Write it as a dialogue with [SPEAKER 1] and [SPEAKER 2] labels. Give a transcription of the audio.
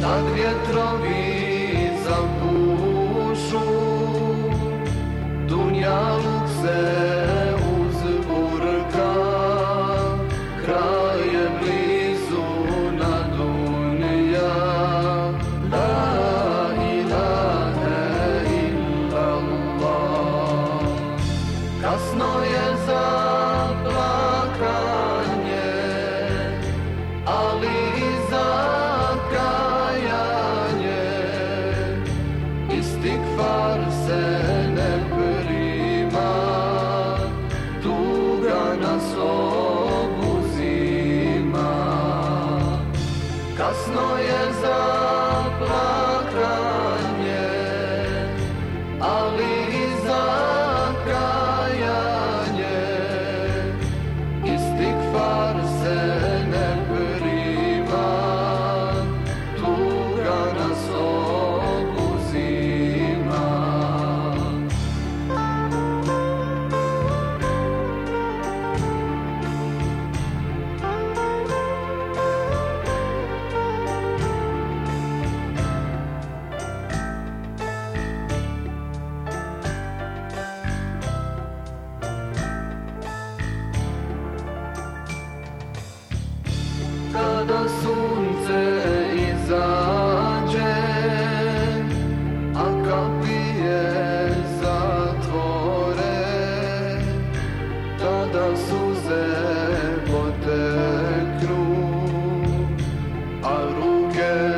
[SPEAKER 1] Kad vjetrovi zapušu, dunjaluk se uzburka, kraj je blizu na dunja. La ilahe illallah. Kasno je za plakanje, ali i za kajanje. Istikfar se ne prima, tuga nas obuzima. Kasno je za plakanje, ali i za kajanje. Istikfar se ne prima, tuga nas obuzima. Kada sunce izađe, a kapije zatvore, tada suze poteknu, a ruke